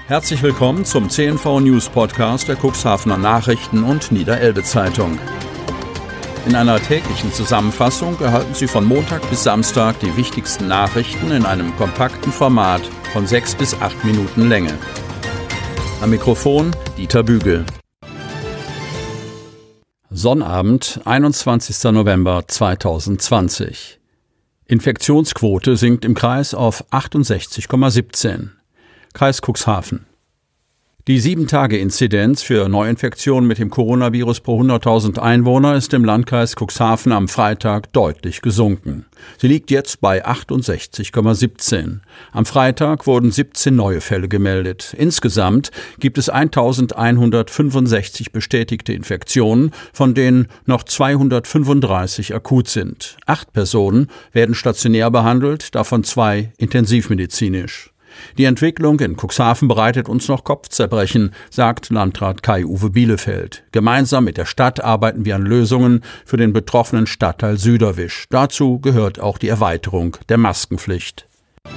Herzlich willkommen zum CNV News Podcast der Cuxhavener Nachrichten und Niederelbe Zeitung. In einer täglichen Zusammenfassung erhalten Sie von Montag bis Samstag die wichtigsten Nachrichten in einem kompakten Format von 6 bis 8 Minuten Länge. Am Mikrofon Dieter Bügel. Sonnabend, 21. November 2020. Infektionsquote sinkt im Kreis auf 68,17. Kreis Cuxhaven. Die 7-Tage-Inzidenz für Neuinfektionen mit dem Coronavirus pro 100.000 Einwohner ist im Landkreis Cuxhaven am Freitag deutlich gesunken. Sie liegt jetzt bei 68,17. Am Freitag wurden 17 neue Fälle gemeldet. Insgesamt gibt es 1.165 bestätigte Infektionen, von denen noch 235 akut sind. 8 Personen werden stationär behandelt, davon 2 intensivmedizinisch. Die Entwicklung in Cuxhaven bereitet uns noch Kopfzerbrechen, sagt Landrat Kai-Uwe Bielefeld. Gemeinsam mit der Stadt arbeiten wir an Lösungen für den betroffenen Stadtteil Süderwisch. Dazu gehört auch die Erweiterung der Maskenpflicht.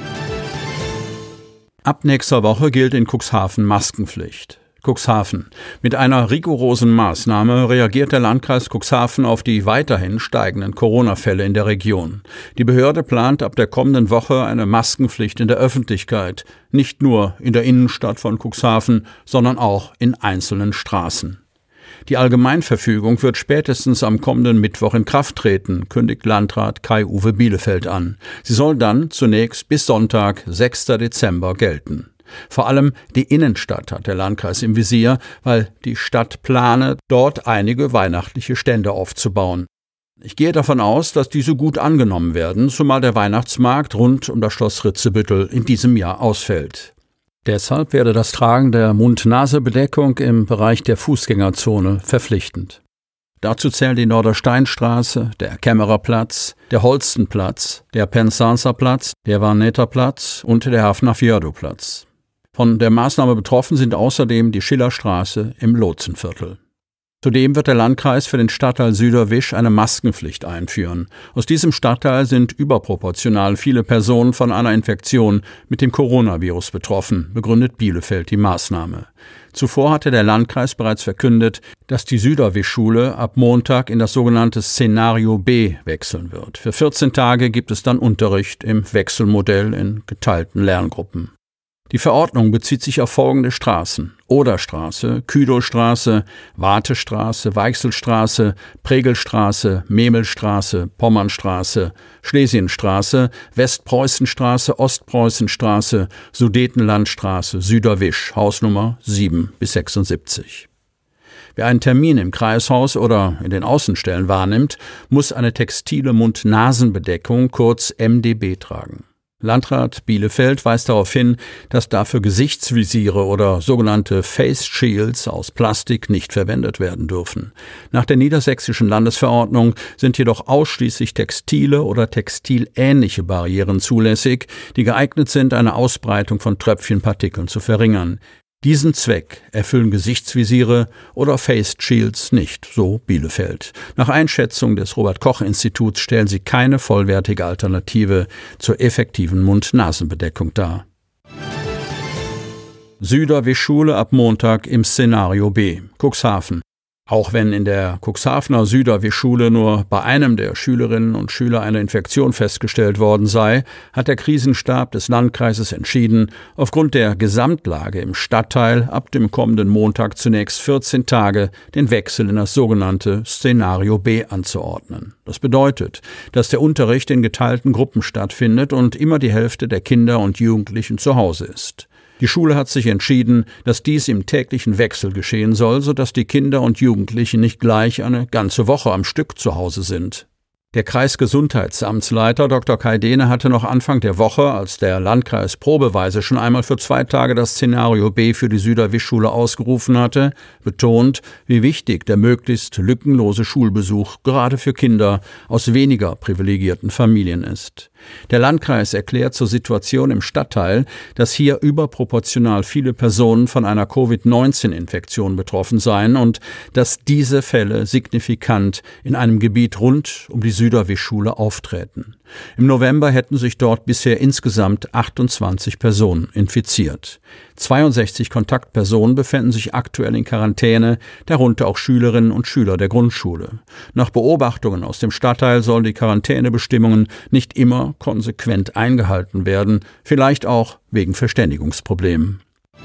Ab nächster Woche gilt in Cuxhaven Maskenpflicht. Cuxhaven. Mit einer rigorosen Maßnahme reagiert der Landkreis Cuxhaven auf die weiterhin steigenden Corona-Fälle in der Region. Die Behörde plant ab der kommenden Woche eine Maskenpflicht in der Öffentlichkeit, nicht nur in der Innenstadt von Cuxhaven, sondern auch in einzelnen Straßen. Die Allgemeinverfügung wird spätestens am kommenden Mittwoch in Kraft treten, kündigt Landrat Kai-Uwe Bielefeld an. Sie soll dann zunächst bis Sonntag, 6. Dezember gelten. Vor allem die Innenstadt hat der Landkreis im Visier, weil die Stadt plane, dort einige weihnachtliche Stände aufzubauen. Ich gehe davon aus, dass diese gut angenommen werden, zumal der Weihnachtsmarkt rund um das Schloss Ritzebüttel in diesem Jahr ausfällt. Deshalb werde das Tragen der Mund-Nase-Bedeckung im Bereich der Fußgängerzone verpflichtend. Dazu zählen die Nordersteinstraße, der Kämmererplatz, der Holstenplatz, der Penzanzerplatz, der Varneterplatz und der Hafnarfjörðuplatz. Von der Maßnahme betroffen sind außerdem die Schillerstraße im Lotsenviertel. Zudem wird der Landkreis für den Stadtteil Süderwisch eine Maskenpflicht einführen. Aus diesem Stadtteil sind überproportional viele Personen von einer Infektion mit dem Coronavirus betroffen, begründet Bielefeld die Maßnahme. Zuvor hatte der Landkreis bereits verkündet, dass die Süderwisch-Schule ab Montag in das sogenannte Szenario B wechseln wird. Für 14 Tage gibt es dann Unterricht im Wechselmodell in geteilten Lerngruppen. Die Verordnung bezieht sich auf folgende Straßen: Oderstraße, Küdowstraße, Wartestraße, Weichselstraße, Pregelstraße, Memelstraße, Pommernstraße, Schlesienstraße, Westpreußenstraße, Ostpreußenstraße, Sudetenlandstraße, Süderwisch, Hausnummer 7 bis 76. Wer einen Termin im Kreishaus oder in den Außenstellen wahrnimmt, muss eine textile Mund-Nasen-Bedeckung, kurz MDB, tragen. Landrat Bielefeld weist darauf hin, dass dafür Gesichtsvisiere oder sogenannte Face Shields aus Plastik nicht verwendet werden dürfen. Nach der niedersächsischen Landesverordnung sind jedoch ausschließlich textile oder textilähnliche Barrieren zulässig, die geeignet sind, eine Ausbreitung von Tröpfchenpartikeln zu verringern. Diesen Zweck erfüllen Gesichtsvisiere oder Face Shields nicht, so Bielefeld. Nach Einschätzung des Robert-Koch-Instituts stellen sie keine vollwertige Alternative zur effektiven Mund-Nasen-Bedeckung dar. Süderwisch-Schule ab Montag im Szenario B. Cuxhaven. Auch wenn in der Cuxhavener Süderwisch-Schule nur bei einem der Schülerinnen und Schüler eine Infektion festgestellt worden sei, hat der Krisenstab des Landkreises entschieden, aufgrund der Gesamtlage im Stadtteil ab dem kommenden Montag zunächst 14 Tage den Wechsel in das sogenannte Szenario B anzuordnen. Das bedeutet, dass der Unterricht in geteilten Gruppen stattfindet und immer die Hälfte der Kinder und Jugendlichen zu Hause ist. Die Schule hat sich entschieden, dass dies im täglichen Wechsel geschehen soll, sodass die Kinder und Jugendlichen nicht gleich eine ganze Woche am Stück zu Hause sind. Der Kreisgesundheitsamtsleiter Dr. Kai Dehne hatte noch Anfang der Woche, als der Landkreis probeweise schon einmal für 2 Tage das Szenario B für die Süderwisch-Schule ausgerufen hatte, betont, wie wichtig der möglichst lückenlose Schulbesuch gerade für Kinder aus weniger privilegierten Familien ist. Der Landkreis erklärt zur Situation im Stadtteil, dass hier überproportional viele Personen von einer Covid-19-Infektion betroffen seien und dass diese Fälle signifikant in einem Gebiet rund um die Süderwisch-Schule aufträten. Im November hätten sich dort bisher insgesamt 28 Personen infiziert. 62 Kontaktpersonen befinden sich aktuell in Quarantäne, darunter auch Schülerinnen und Schüler der Grundschule. Nach Beobachtungen aus dem Stadtteil sollen die Quarantänebestimmungen nicht immer konsequent eingehalten werden, vielleicht auch wegen Verständigungsproblemen.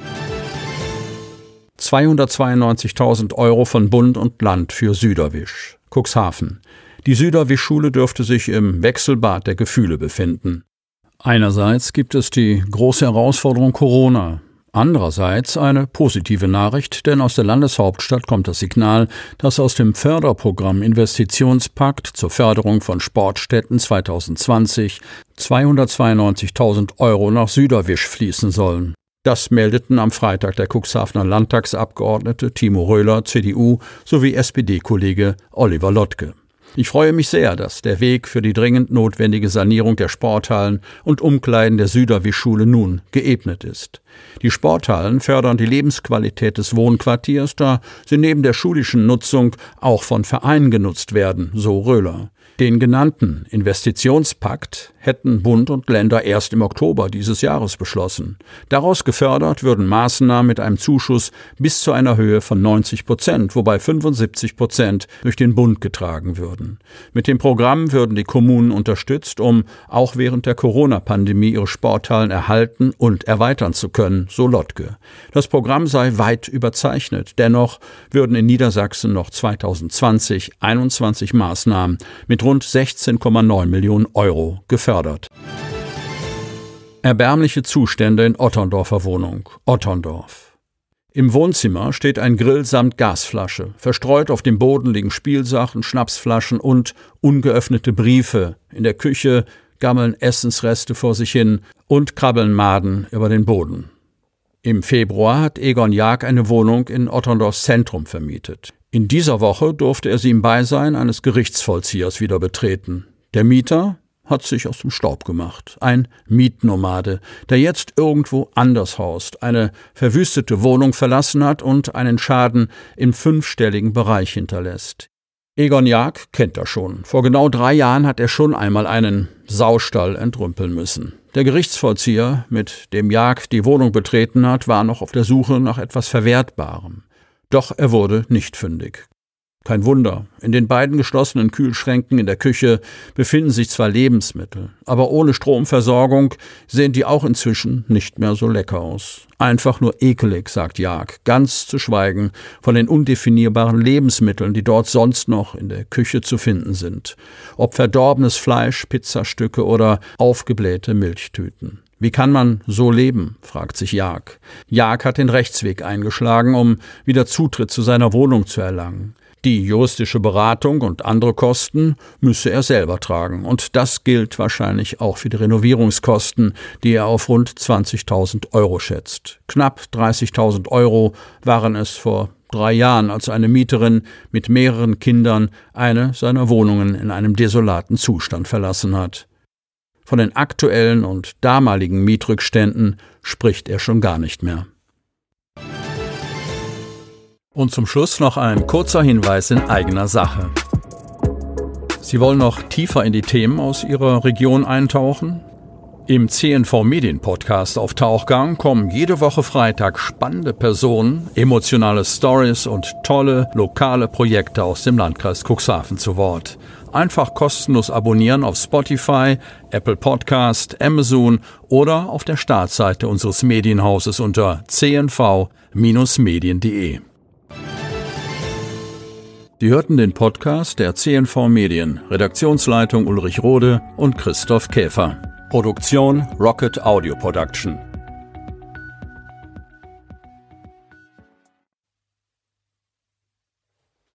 292.000 € von Bund und Land für Süderwisch. Cuxhaven. Die Süderwisch-Schule dürfte sich im Wechselbad der Gefühle befinden. Einerseits gibt es die große Herausforderung Corona. Andererseits eine positive Nachricht, denn aus der Landeshauptstadt kommt das Signal, dass aus dem Förderprogramm Investitionspakt zur Förderung von Sportstätten 2020 292.000 € nach Süderwisch fließen sollen. Das meldeten am Freitag der Cuxhavener Landtagsabgeordnete Timo Röhler, CDU, sowie SPD-Kollege Oliver Lottke. Ich freue mich sehr, dass der Weg für die dringend notwendige Sanierung der Sporthallen und Umkleiden der Süderwisch-Schule nun geebnet ist. Die Sporthallen fördern die Lebensqualität des Wohnquartiers, da sie neben der schulischen Nutzung auch von Vereinen genutzt werden, so Röhler. Den genannten Investitionspakt hätten Bund und Länder erst im Oktober dieses Jahres beschlossen. Daraus gefördert würden Maßnahmen mit einem Zuschuss bis zu einer Höhe von 90%, wobei 75% durch den Bund getragen würden. Mit dem Programm würden die Kommunen unterstützt, um auch während der Corona-Pandemie ihre Sporthallen erhalten und erweitern zu können, so Lottke. Das Programm sei weit überzeichnet. Dennoch würden in Niedersachsen noch 2020 21 Maßnahmen mit rund 16,9 Millionen € gefördert. Erbärmliche Zustände in Otterndorfer Wohnung. Otterndorf. Im Wohnzimmer steht ein Grill samt Gasflasche. Verstreut auf dem Boden liegen Spielsachen, Schnapsflaschen und ungeöffnete Briefe. In der Küche gammeln Essensreste vor sich hin und krabbeln Maden über den Boden. Im Februar hat Egon Jaak eine Wohnung in Otterndorfs Zentrum vermietet. In dieser Woche durfte er sie im Beisein eines Gerichtsvollziehers wieder betreten. Der Mieter hat sich aus dem Staub gemacht. Ein Mietnomade, der jetzt irgendwo anders haust, eine verwüstete Wohnung verlassen hat und einen Schaden im 5-stelligen Bereich hinterlässt. Egon Jaak kennt er schon. Vor genau 3 Jahren hat er schon einmal einen Saustall entrümpeln müssen. Der Gerichtsvollzieher, mit dem Jaak die Wohnung betreten hat, war noch auf der Suche nach etwas Verwertbarem. Doch er wurde nicht fündig. Kein Wunder, in den beiden geschlossenen Kühlschränken in der Küche befinden sich zwar Lebensmittel, aber ohne Stromversorgung sehen die auch inzwischen nicht mehr so lecker aus. Einfach nur ekelig, sagt Jaak, ganz zu schweigen von den undefinierbaren Lebensmitteln, die dort sonst noch in der Küche zu finden sind. Ob verdorbenes Fleisch, Pizzastücke oder aufgeblähte Milchtüten. Wie kann man so leben, fragt sich Jaak. Jaak hat den Rechtsweg eingeschlagen, um wieder Zutritt zu seiner Wohnung zu erlangen. Die juristische Beratung und andere Kosten müsse er selber tragen. Und das gilt wahrscheinlich auch für die Renovierungskosten, die er auf rund 20.000 € schätzt. Knapp 30.000 € waren es vor 3 Jahren, als eine Mieterin mit mehreren Kindern eine seiner Wohnungen in einem desolaten Zustand verlassen hat. Von den aktuellen und damaligen Mietrückständen spricht er schon gar nicht mehr. Und zum Schluss noch ein kurzer Hinweis in eigener Sache. Sie wollen noch tiefer in die Themen aus Ihrer Region eintauchen? Im CNV Medien Podcast auf Tauchgang kommen jede Woche Freitag spannende Personen, emotionale Stories und tolle lokale Projekte aus dem Landkreis Cuxhaven zu Wort. Einfach kostenlos abonnieren auf Spotify, Apple Podcast, Amazon oder auf der Startseite unseres Medienhauses unter cnv-medien.de. Sie hörten den Podcast der CNV Medien, Redaktionsleitung Ulrich Rode und Christoph Käfer. Produktion Rocket Audio Production.